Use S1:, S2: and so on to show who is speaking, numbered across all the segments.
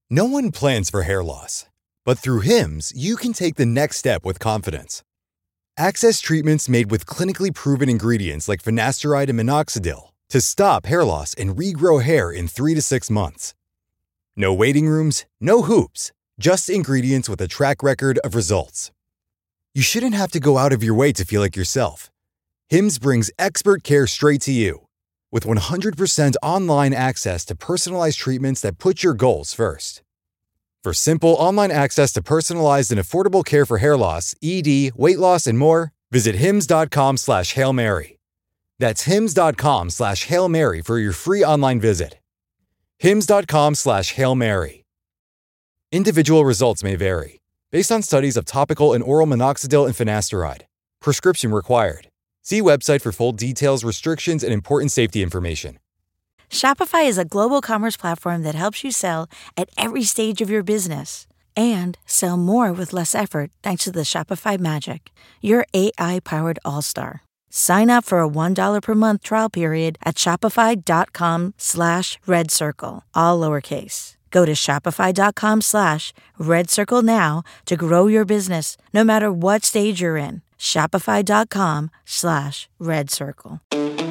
S1: No one plans for hair loss, but through Hims, you can take the next step with confidence. Access treatments made with clinically proven ingredients like finasteride and minoxidil to stop hair loss and regrow hair in 3 to 6 months. No waiting rooms, no hoops, just ingredients with a track record of results. You shouldn't have to go out of your way to feel like yourself. Hims brings expert care straight to you. With 100% online access to personalized treatments that put your goals first. For simple online access to personalized and affordable care for hair loss, ED, weight loss, and more, visit hims.com/Hail Mary. That's hims.com/Hail Mary for your free online visit. hims.com/Hail Mary. Individual results may vary, based on studies of topical and oral minoxidil and finasteride. Prescription required. See website for full details, restrictions, and important safety information.
S2: Shopify is a global commerce platform that helps you sell at every stage of your business and sell more with less effort thanks to the Shopify Magic, your AI-powered all-star. Sign up for a $1 per month trial period at shopify.com/redcircle, all lowercase. Go to shopify.com/redcircle now to grow your business, no matter what stage you're in. Shopify.com/redcircle.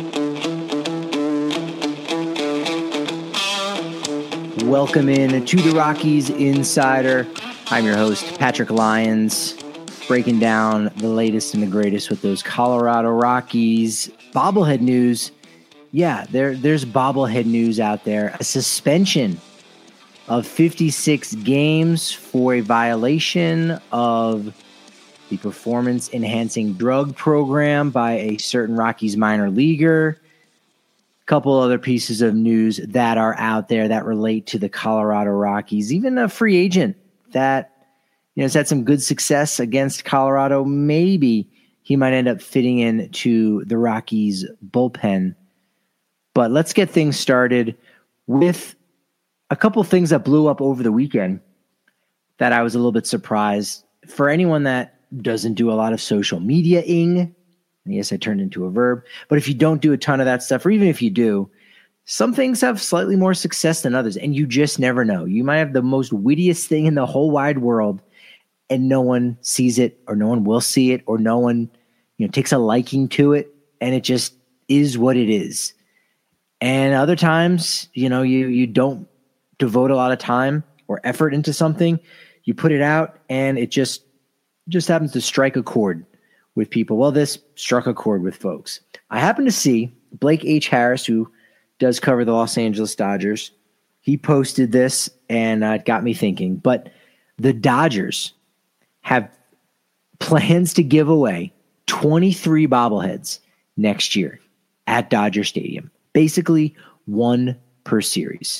S3: Welcome in to the Rockies Insider. I'm your host, Patrick Lyons, breaking down the latest and the greatest with those Colorado Rockies. Bobblehead news. Yeah, there's bobblehead news out there. A suspension of 56 games for a violation of the performance-enhancing drug program by a certain Rockies minor leaguer. A couple other pieces of news that are out there that relate to the Colorado Rockies. Even a free agent that has had some good success against Colorado. Maybe he might end up fitting into the Rockies bullpen. But let's get things started with a couple things that blew up over the weekend that I was a little bit surprised. For anyone that doesn't do a lot of social media-ing, and yes, I turned into a verb, but if you don't do a ton of that stuff, or even if you do, some things have slightly more success than others, and you just never know. You might have the most wittiest thing in the whole wide world, and no one sees it, or no one will see it, or no one takes a liking to it, and it just is what it is. And other times, you don't devote a lot of time or effort into something. You put it out, and it just happens to strike a chord with people. Well, this struck a chord with folks. I happened to see Blake H. Harris, who does cover the Los Angeles Dodgers. He posted this, and it got me thinking. But the Dodgers have plans to give away 23 bobbleheads next year at Dodger Stadium. Basically, one per series.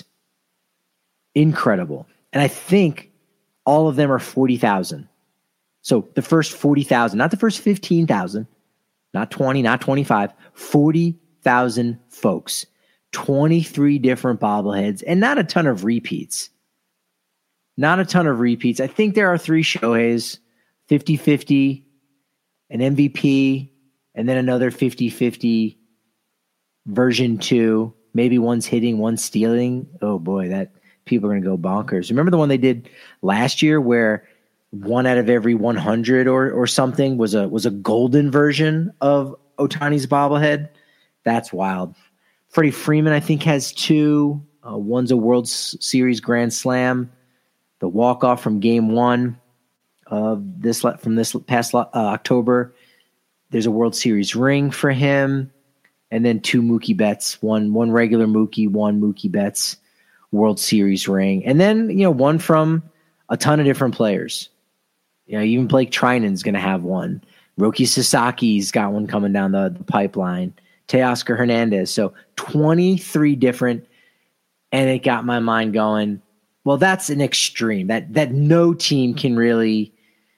S3: Incredible. And I think all of them are 40,000. So the first 40,000, not the first 15,000, not 20, not 25, 40,000 folks, 23 different bobbleheads, and not a ton of repeats. Not a ton of repeats. I think there are 3 Shoheis, 50-50, an MVP, and then another 50-50 version 2. Maybe one's hitting, one's stealing. Oh boy, that people are going to go bonkers. Remember the one they did last year where 1 out of every 100 or something was a golden version of Ohtani's bobblehead? That's wild. Freddie Freeman, I think, has 2. One's a World Series Grand Slam, the walk-off from Game 1 of this past October. There's a World Series ring for him, and then 2 Mookie Betts, one regular Mookie, 1 Mookie Betts World Series ring, and then one from a ton of different players. Even Blake Trinan's going to have one. Roki Sasaki's got one coming down the pipeline. Teoscar Hernandez. So 23 different, and it got my mind going, well, that's an extreme that no team can really,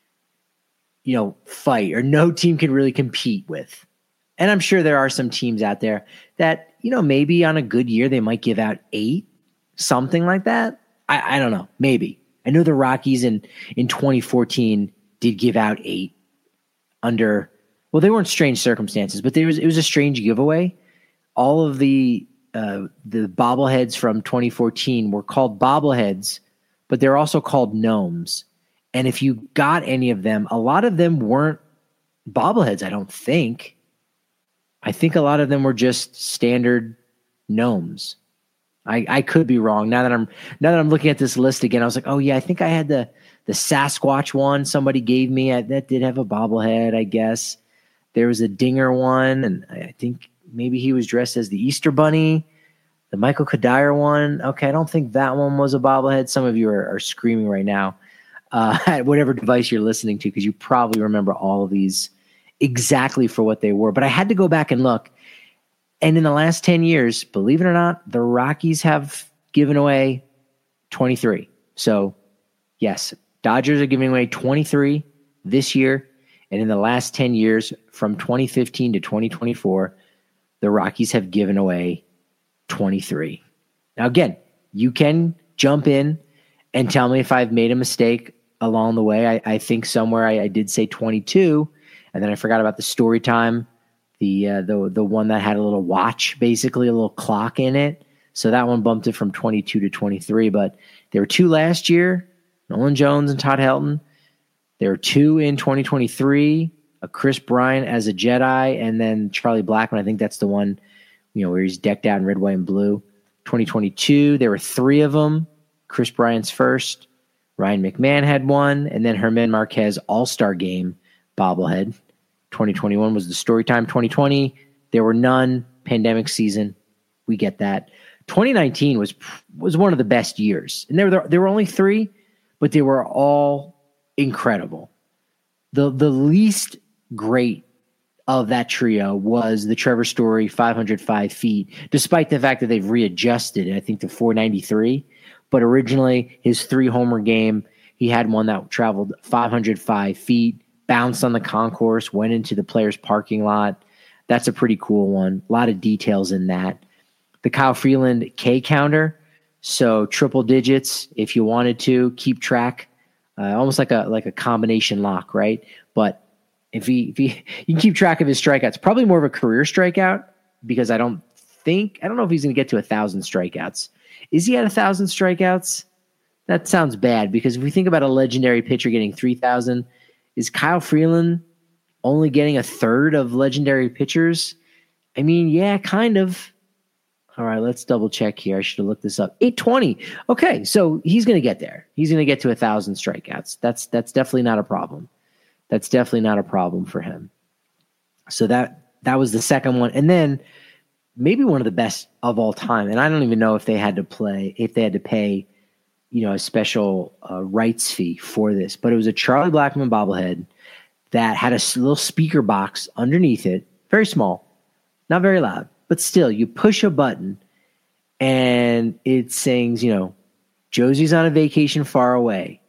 S3: fight, or no team can really compete with. And I'm sure there are some teams out there that, maybe on a good year, they might give out 8, something like that. I don't know. Maybe. I know the Rockies in 2014 did give out 8 under, well, they weren't strange circumstances, but it was a strange giveaway. All of the bobbleheads from 2014 were called bobbleheads but they're also called gnomes. And if you got any of them, a lot of them weren't bobbleheads, I don't think. I think a lot of them were just standard gnomes. I could be wrong. Now that I'm looking at this list again, I was like, oh yeah, I think I had the Sasquatch one somebody gave me. That did have a bobblehead, I guess. There was a Dinger one, and I think maybe he was dressed as the Easter Bunny. The Michael Kadire one, okay, I don't think that one was a bobblehead. Some of you are screaming right now at whatever device you're listening to, because you probably remember all of these exactly for what they were. But I had to go back and look. And in the last 10 years, believe it or not, the Rockies have given away 23. So, yes, Dodgers are giving away 23 this year. And in the last 10 years, from 2015 to 2024, the Rockies have given away 23. Now, again, you can jump in and tell me if I've made a mistake along the way. I think somewhere I did say 22, and then I forgot about the story time. The one that had a little watch, basically a little clock in it. So that one bumped it from 22 to 23. But there were 2 last year, Nolan Jones and Todd Helton. There were 2 in 2023, a Chris Bryant as a Jedi, and then Charlie Blackmon. I think that's the one, where he's decked out in red, white, and blue. 2022, there were 3 of them. Chris Bryant's first. Ryan McMahon had one, and then Germán Marquez All-Star Game bobblehead. 2021 was the story time. 2020, there were none. Pandemic season, we get that. 2019 was one of the best years, and there were only 3, but they were all incredible. The least great of that trio was the Trevor Story 505 feet, despite the fact that they've readjusted it, I think, to 493. But originally, his 3-homer game, he had one that traveled 505 feet. Bounced on the concourse, went into the player's parking lot. That's a pretty cool one. A lot of details in that. The Kyle Freeland K counter, so triple digits if you wanted to keep track, almost like a combination lock, right? But if he you can keep track of his strikeouts, probably more of a career strikeout, because I don't know if he's going to get to 1,000 strikeouts. Is he at 1,000 strikeouts? That sounds bad, because if we think about a legendary pitcher getting 3,000. Is Kyle Freeland only getting a third of legendary pitchers? I mean, yeah, kind of. All right, let's double check here. I should have looked this up. 820. Okay, so he's going to get there. He's going to get to 1,000 strikeouts. That's definitely not a problem. That's definitely not a problem for him. So that was the second one. And then maybe one of the best of all time. And I don't even know if they had to pay a special rights fee for this, but it was a Charlie Blackmon bobblehead that had a little speaker box underneath it, very small, not very loud, but still, you push a button and it sings, Josie's on a vacation far away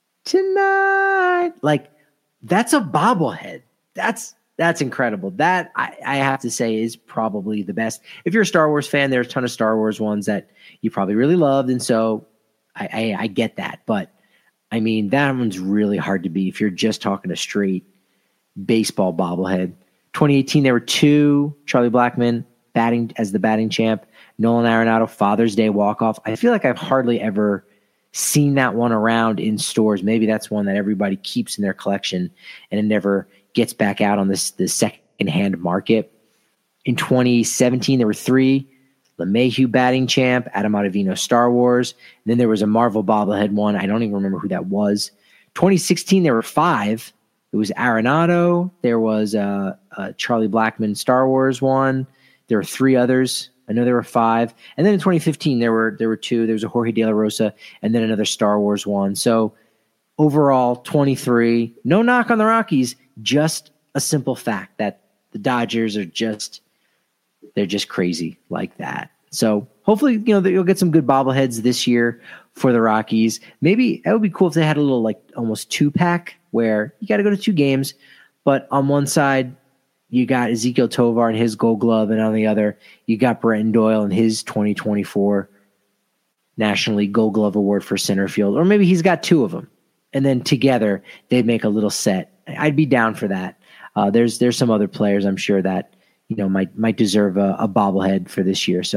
S3: tonight. Like, that's a bobblehead. That's incredible. That I have to say is probably the best. If you're a Star Wars fan, there's a ton of Star Wars ones that you probably really loved, and so I get that, but I mean, that one's really hard to beat if you're just talking a straight baseball bobblehead. 2018, there were 2, Charlie Blackmon batting as the batting champ, Nolan Arenado Father's Day walk-off. I feel like I've hardly ever seen that one around in stores. Maybe that's one that everybody keeps in their collection and it never gets back out on the second-hand market. In 2017, there were 3, LeMahieu batting champ, Adam Ottavino Star Wars. And then there was a Marvel bobblehead one. I don't even remember who that was. 2016, there were 5. It was Arenado. There was a Charlie Blackmon Star Wars one. There were 3 others. I know there were 5. And then in 2015, there were 2. There was a Jorge De La Rosa and then another Star Wars one. So overall, 23. No knock on the Rockies. Just a simple fact that the Dodgers are they're just crazy like that. So hopefully, you'll get some good bobbleheads this year for the Rockies. Maybe it would be cool if they had a little, like, almost 2-pack where you got to go to 2 games, but on one side you got Ezequiel Tovar and his Gold Glove, and on the other you got Brenton Doyle and his 2024 National League Gold Glove Award for center field, or maybe he's got 2 of them, and then together they'd make a little set. I'd be down for that. There's some other players I'm sure that might deserve a bobblehead for this year. So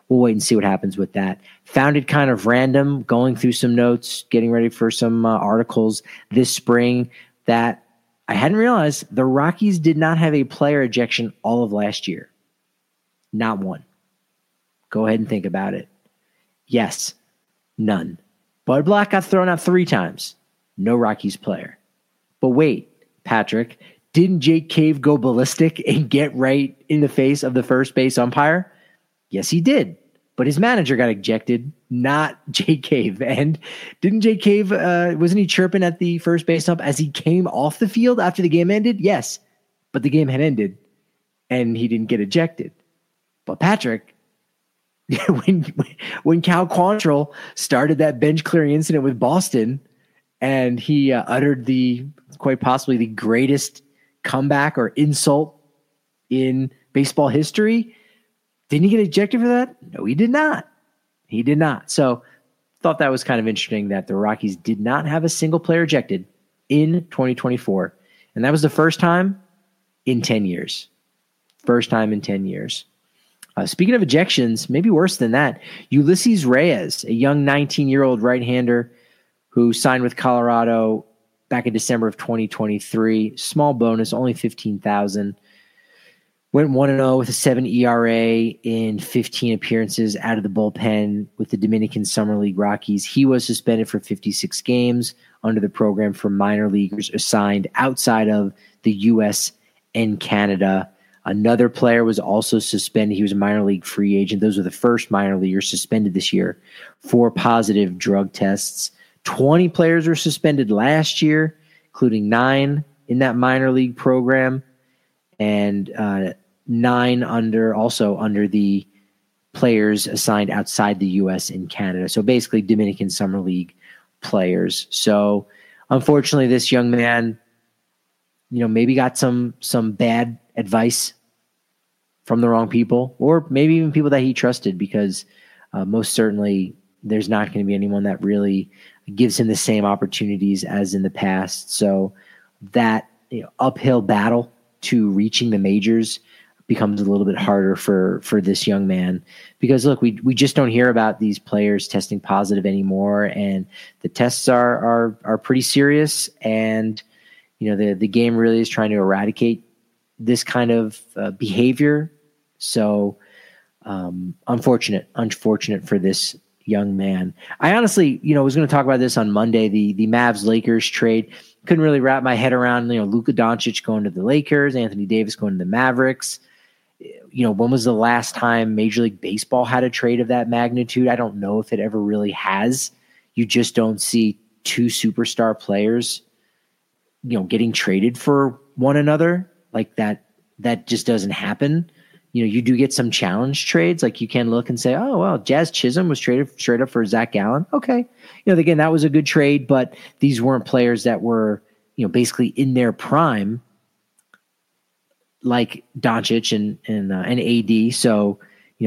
S3: we'll wait and see what happens with that. Found it kind of random, going through some notes, getting ready for some articles this spring, that I hadn't realized the Rockies did not have a player ejection all of last year. Not one. Go ahead and think about it. Yes, none. Bud Black got thrown out 3 times. No Rockies player. But wait, Patrick, didn't Jake Cave go ballistic and get right in the face of the first base umpire? Yes, he did. But his manager got ejected, not Jake Cave. And didn't Jake Cave, wasn't he chirping at the first base ump as he came off the field after the game ended? Yes, but the game had ended and he didn't get ejected. But Patrick, when Cal Quantrill started that bench clearing incident with Boston, and he uttered quite possibly the greatest comeback or insult in baseball history, didn't he get ejected for that? No, he did not. He did not. So thought that was kind of interesting that the Rockies did not have a single player ejected in 2024. And that was the first time in 10 years. First time in 10 years. Speaking of ejections, maybe worse than that, Ulysses Reyes, a young 19-year-old right-hander who signed with Colorado back in December of 2023. Small bonus, only $15,000. Went 1-0 with a 7 ERA in 15 appearances out of the bullpen with the Dominican Summer League Rockies. He was suspended for 56 games under the program for minor leaguers assigned outside of the U.S. and Canada. Another player was also suspended. He was a minor league free agent. Those were the first minor leaguers suspended this year for positive drug tests. 20 players were suspended last year, including 9 in that minor league program, and 9 under the players assigned outside the U.S. and Canada. So basically Dominican Summer League players. So unfortunately, this young man, maybe got some bad advice from the wrong people, or maybe even people that he trusted, because most certainly there's not going to be anyone that really gives him the same opportunities as in the past. So that uphill battle to reaching the majors becomes a little bit harder for this young man, because look, we just don't hear about these players testing positive anymore, and the tests are pretty serious, and the game really is trying to eradicate this kind of behavior. So unfortunate for this young man. I honestly, was going to talk about this on Monday, the Mavs-Lakers trade. Couldn't really wrap my head around, Luka Doncic going to the Lakers, Anthony Davis going to the Mavericks. When was the last time Major League Baseball had a trade of that magnitude? I don't know if it ever really has. You just don't see 2 superstar players, getting traded for one another like that. That just doesn't happen. You do get some challenge trades. Like you can look and say, oh, well, Jazz Chisholm was traded straight up for Zach Gallen. Okay. Again, that was a good trade, but these weren't players that were, basically in their prime, like Doncic and AD. So,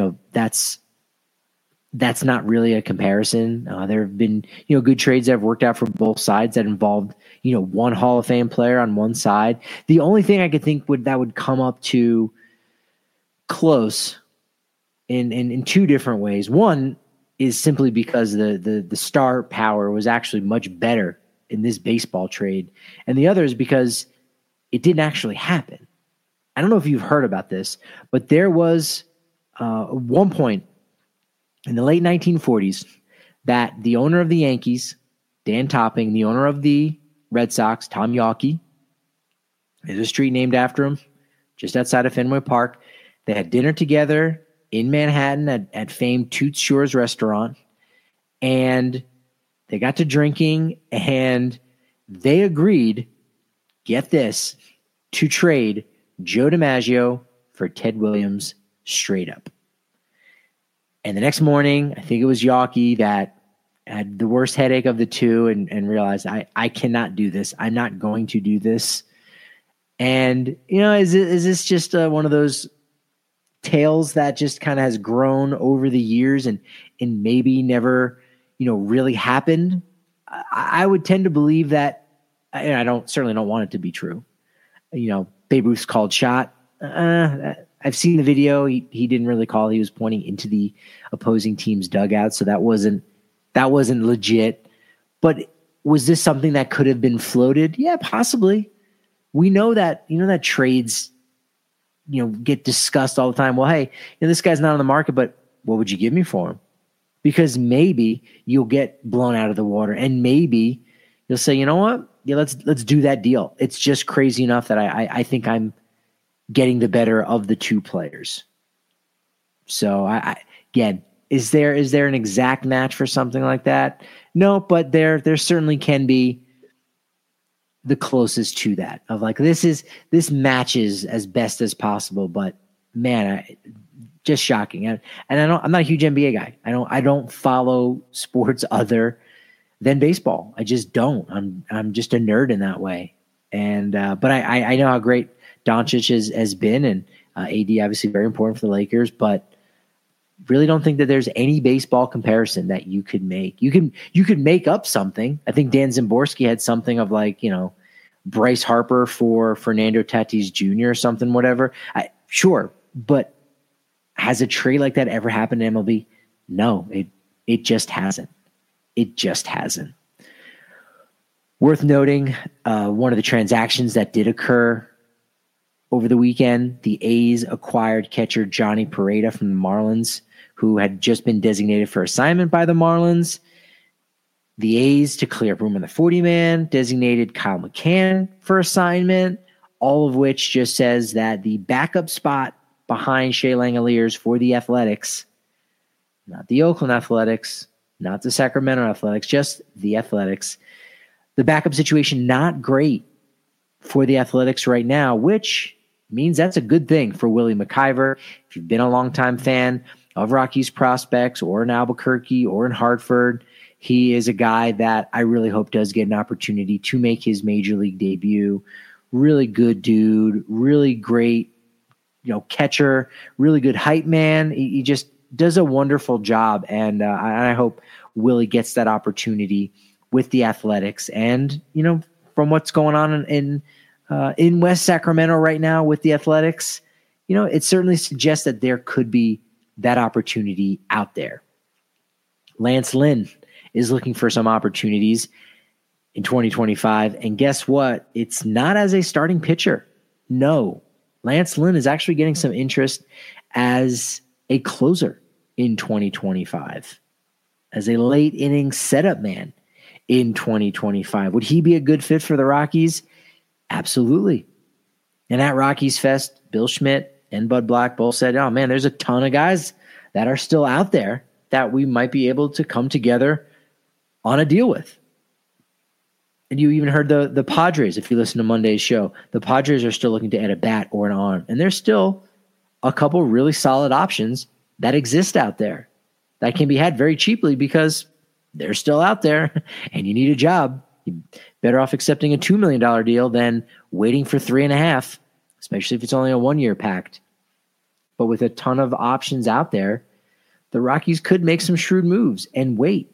S3: that's not really a comparison. There have been, good trades that have worked out for both sides that involved, one Hall of Fame player on one side. The only thing I could think that would come up to close in 2 different ways. One is simply because the star power was actually much better in this baseball trade. And the other is because it didn't actually happen. I don't know if you've heard about this, but there was one point in the late 1940s that the owner of the Yankees, Dan Topping, the owner of the Red Sox, Tom Yawkey, there's a street named after him just outside of Fenway Park. They had dinner together in Manhattan at famed Toots Shores restaurant, and they got to drinking, and they agreed, get this, to trade Joe DiMaggio for Ted Williams straight up. And the next morning, I think it was Yawkey that had the worst headache of the 2 and realized, I cannot do this. I'm not going to do this. And, is this just one of those tales that just kind of has grown over the years and maybe never, really happened? I would tend to believe that, and I certainly don't want it to be true. Babe Ruth's called shot. I've seen the video. He didn't really call. He was pointing into the opposing team's dugout, so that wasn't legit. But was this something that could have been floated? Yeah, possibly. We know that, that trades, get discussed all the time. Well, hey, this guy's not on the market, but what would you give me for him? Because maybe you'll get blown out of the water, and maybe you'll say, you know what? Yeah, let's do that deal. It's just crazy enough that I think I'm getting the better of the two players. So again, is there an exact match for something like that? No, but there certainly can be the closest to that of like, this matches as best as possible, but man, just shocking. And I'm not a huge NBA guy. I don't follow sports other than baseball. I just don't. I'm just a nerd in that way. And but I know how great Doncic has been, and AD obviously very important for the Lakers, but really don't think that there's any baseball comparison that you could make. You could make up something. I think Dan Szymborski had something of like, Bryce Harper for Fernando Tatis Jr. or something, whatever. Sure, but has a trade like that ever happened in MLB? No, it just hasn't. It just hasn't. Worth noting, one of the transactions that did occur over the weekend, the A's acquired catcher Johnny Pereda from the Marlins, who had just been designated for assignment by the Marlins. The A's, to clear up room in the 40-man, designated Kyle McCann for assignment, all of which just says that the backup spot behind Shea Langeliers for the Athletics, not the Oakland Athletics, not the Sacramento Athletics, just the Athletics. The backup situation not great for the Athletics right now, which means that's a good thing for Willie McIver. If you've been a longtime fan of Rockies prospects or in Albuquerque or in Hartford, he is a guy that I really hope does get an opportunity to make his major league debut. Really good dude, really great, catcher, really good hype man. He just does a wonderful job, and I hope Willie gets that opportunity with the Athletics. And from what's going on in West Sacramento right now with the Athletics, it certainly suggests that there could be that opportunity out there. Lance Lynn is looking for some opportunities in 2025. And guess what? It's not as a starting pitcher. No, Lance Lynn is actually getting some interest as a closer in 2025, as a late inning setup man in 2025. Would he be a good fit for the Rockies? Absolutely. And at Rockies Fest, Bill Schmidt and Bud Black both said, oh man, there's a ton of guys that are still out there that we might be able to come together on a deal with. And you even heard the Padres, if you listen to Monday's show, the Padres are still looking to add a bat or an arm. And there's still a couple really solid options that exist out there that can be had very cheaply because they're still out there and you need a job. You're better off accepting a $2 million deal than waiting for 3.5, especially if it's only a 1 year pact. But with a ton of options out there, the Rockies could make some shrewd moves and wait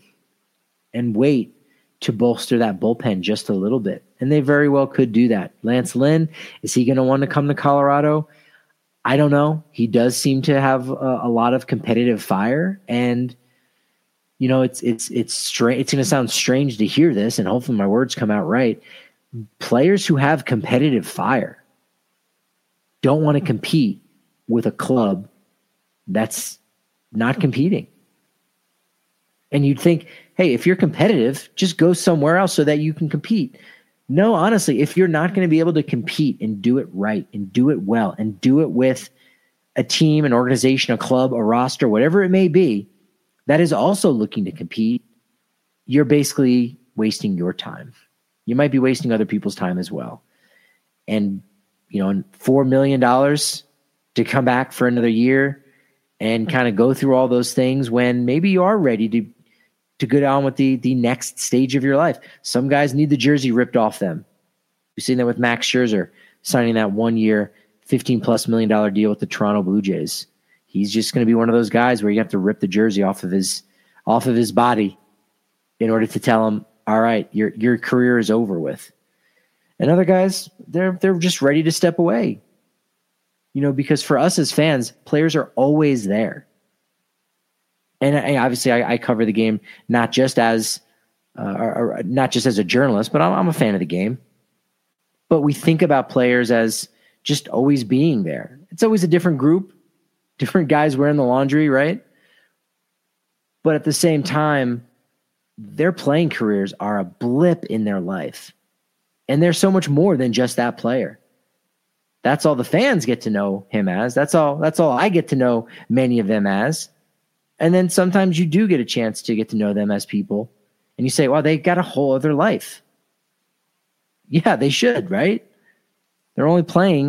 S3: to bolster that bullpen just a little bit. And they very well could do that. Lance Lynn, is he going to want to come to Colorado? I don't know. He does seem to have a lot of competitive fire, and it's strange. It's going to sound strange to hear this, and hopefully my words come out right. Players who have competitive fire don't want to compete with a club that's not competing. And you'd think, hey, if you're competitive, just go somewhere else so that you can compete. No, honestly, if you're not going to be able to compete and do it right and do it well and do it with a team, an organization, a club, a roster, whatever it may be, that is also looking to compete, you're basically wasting your time. You might be wasting other people's time as well. And, $4 million to come back for another year and kind of go through all those things when maybe you are ready to go on with the next stage of your life. Some guys need the jersey ripped off them. We've seen that with Max Scherzer signing that 1 year, $15+ million deal with the Toronto Blue Jays. He's just going to be one of those guys where you have to rip the jersey off of his body in order to tell him, all right, your career is over with. And other guys, they're just ready to step away. because for us as fans, players are always there. And obviously I cover the game not just as a journalist, but I'm a fan of the game. But we think about players as just always being there. It's always a different group, different guys wearing the laundry, right? But at the same time, their playing careers are a blip in their life. And they're so much more than just that player. That's all the fans get to know him as. That's all I get to know many of them as. And then sometimes you do get a chance to get to know them as people. And you say, wow, they got a whole other life. Yeah, they should, right? They're only playing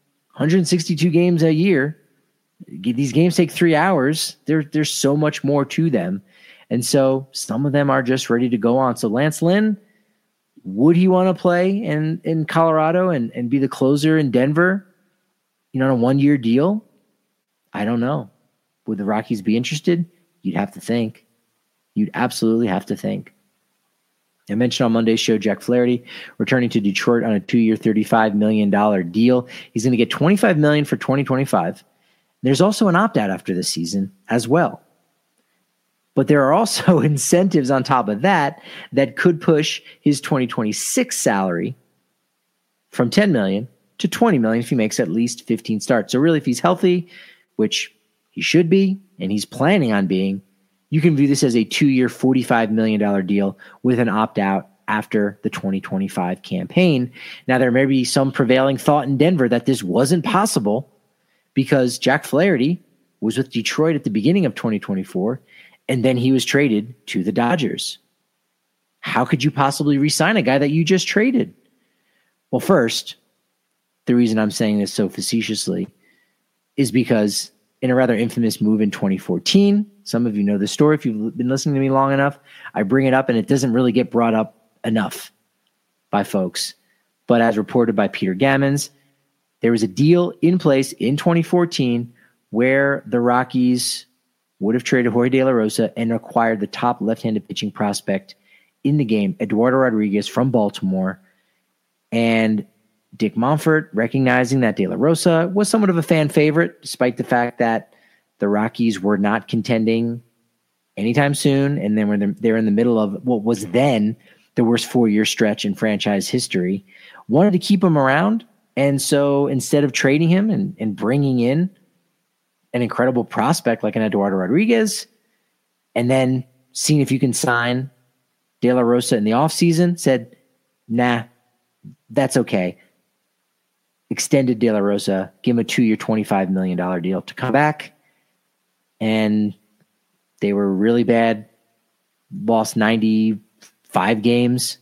S3: 162 games a year. These games take 3 hours. There's so much more to them. And so some of them are just ready to go on. So Lance Lynn, would he want to play in Colorado and be the closer in Denver, on a 1-year deal? I don't know. Would the Rockies be interested? You'd have to think. You'd absolutely have to think. I mentioned on Monday's show, Jack Flaherty returning to Detroit on a 2-year, $35 million deal. He's going to get $25 million for 2025. There's also an opt-out after this season as well. But there are also incentives on top of that could push his 2026 salary from $10 million to $20 million if he makes at least 15 starts. So really, if he's healthy, which he should be, and he's planning on being, you can view this as a 2-year, $45 million deal with an opt-out after the 2025 campaign. Now, there may be some prevailing thought in Denver that this wasn't possible because Jack Flaherty was with Detroit at the beginning of 2024, and then he was traded to the Dodgers. How could you possibly re-sign a guy that you just traded? Well, first, the reason I'm saying this so facetiously is because in a rather infamous move in 2014, some of you know the story if you've been listening to me long enough, I bring it up and it doesn't really get brought up enough by folks. But as reported by Peter Gammons, there was a deal in place in 2014 where the Rockies would have traded Jorge De La Rosa and acquired the top left-handed pitching prospect in the game, Eduardo Rodriguez from Baltimore. And Dick Monfort, recognizing that De La Rosa was somewhat of a fan favorite, despite the fact that the Rockies were not contending anytime soon, and then they're in the middle of what was then the worst 4-year stretch in franchise history, wanted to keep him around. And so instead of trading him and bringing in an incredible prospect like an Eduardo Rodriguez, and then seeing if you can sign De La Rosa in the offseason, said, nah, that's okay. Extended De La Rosa, give him a 2-year, $25 million deal to come back. And they were really bad. Lost 94 games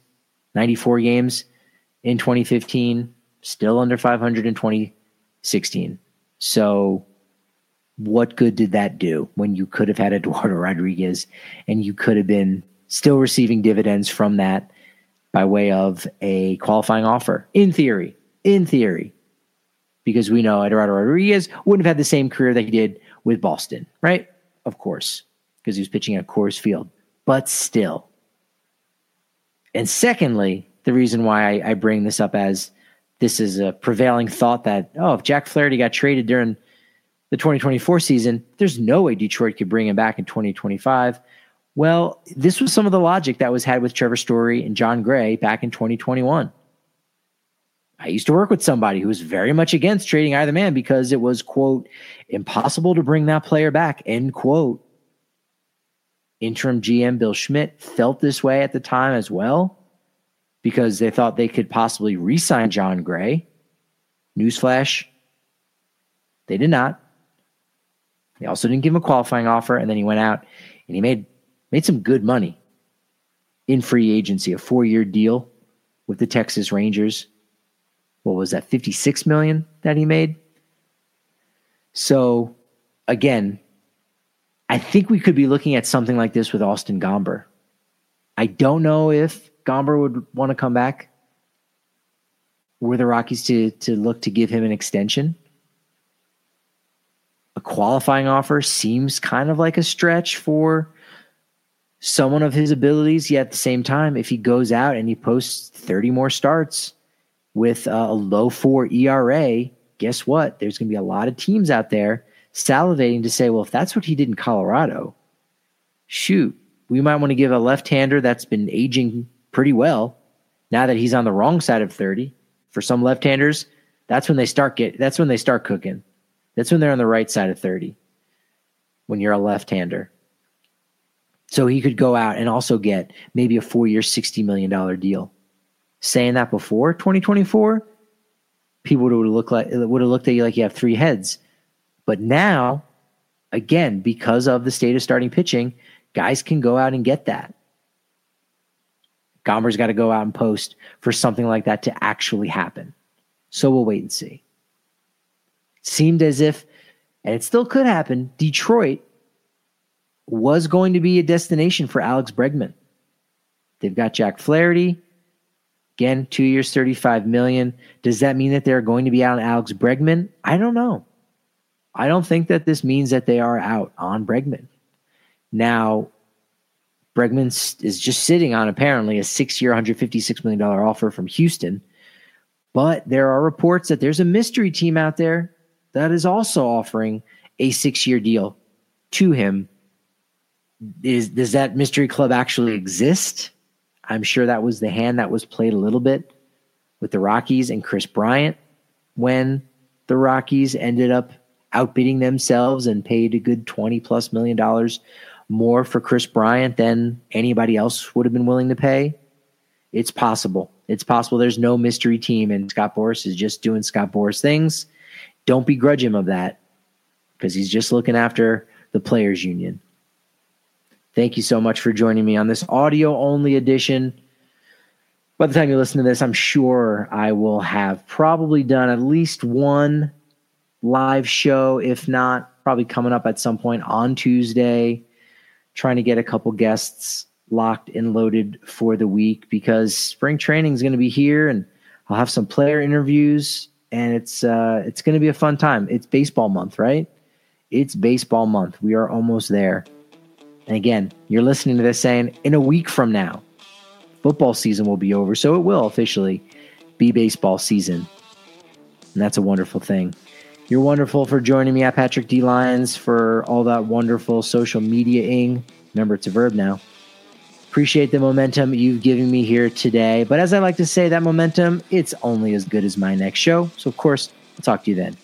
S3: in 2015. Still under 500 in 2016. So what good did that do when you could have had Eduardo Rodriguez and you could have been still receiving dividends from that by way of a qualifying offer? In theory, because we know Eduardo Rodriguez wouldn't have had the same career that he did with Boston, right? Of course, because he was pitching at Coors Field, but still. And secondly, the reason why I bring this up as this is a prevailing thought that, if Jack Flaherty got traded during the 2024 season, there's no way Detroit could bring him back in 2025. Well, this was some of the logic that was had with Trevor Story and John Gray back in 2021. I used to work with somebody who was very much against trading either man because it was, quote, impossible to bring that player back, end quote. Interim GM Bill Schmidt felt this way at the time as well because they thought they could possibly re-sign John Gray. Newsflash, they did not. They also didn't give him a qualifying offer, and then he went out and he made some good money in free agency, a 4-year deal with the Texas Rangers. What was that, $56 million that he made? So, again, I think we could be looking at something like this with Austin Gomber. I don't know if Gomber would want to come back. Were the Rockies to look to give him an extension? A qualifying offer seems kind of like a stretch for someone of his abilities, yet at the same time, if he goes out and he posts 30 more starts with a low 4 ERA, guess what? There's going to be a lot of teams out there salivating to say, well, if that's what he did in Colorado, shoot, we might want to give a left-hander that's been aging pretty well now that he's on the wrong side of 30. For some left-handers, that's when they start cooking. That's when they're on the right side of 30, when you're a left-hander. So he could go out and also get maybe a 4-year, $60 million deal. Saying that before 2024, people would have looked at you like you have three heads. But now, again, because of the state of starting pitching, guys can go out and get that. Gomber's got to go out and post for something like that to actually happen. So we'll wait and see. It seemed as if, and it still could happen, Detroit was going to be a destination for Alex Bregman. They've got Jack Flaherty. Again, 2 years, $35 million. Does that mean that they're going to be out on Alex Bregman? I don't know. I don't think that this means that they are out on Bregman. Now, Bregman is just sitting on apparently a 6-year, $156 million offer from Houston. But there are reports that there's a mystery team out there that is also offering a 6-year deal to him. Does that mystery club actually exist? I'm sure that was the hand that was played a little bit with the Rockies and Chris Bryant when the Rockies ended up outbidding themselves and paid a good $20+ million more for Chris Bryant than anybody else would have been willing to pay. It's possible. It's possible there's no mystery team and Scott Boras is just doing Scott Boras things. Don't begrudge him of that because he's just looking after the players union. Thank you so much for joining me on this audio-only edition. By the time you listen to this, I'm sure I will have probably done at least one live show, if not, probably coming up at some point on Tuesday, trying to get a couple guests locked and loaded for the week because spring training is going to be here and I'll have some player interviews and it's going to be a fun time. It's baseball month, right? It's baseball month. We are almost there. And again, you're listening to this saying, in a week from now, football season will be over. So it will officially be baseball season. And that's a wonderful thing. You're wonderful for joining me at Patrick D. Lyons for all that wonderful social media-ing. Remember, it's a verb now. Appreciate the momentum you've given me here today. But as I like to say, that momentum, it's only as good as my next show. So, of course, I'll talk to you then.